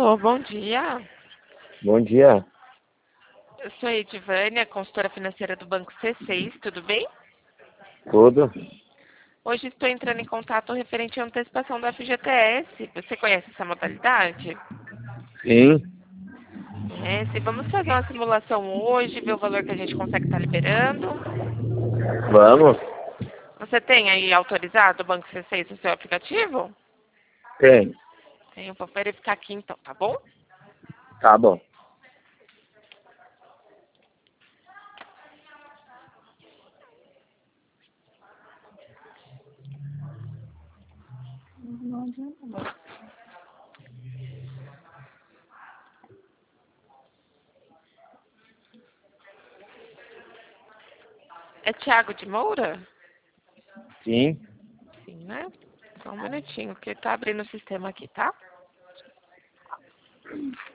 Alô, bom dia. Bom dia. Eu sou a Edivânia, consultora financeira do Banco C6, tudo bem? Tudo? Hoje estou entrando em contato referente à antecipação do FGTS. Você conhece essa modalidade? Sim. Conhece? Vamos fazer uma simulação hoje, ver o valor que a gente consegue estar liberando. Vamos? Você tem aí autorizado o Banco C6 no seu aplicativo? Tem. Eu vou verificar aqui então, tá bom? Tá bom. É Thiago de Moura? Sim. Sim, né? Só um minutinho, que tá abrindo o sistema aqui, tá?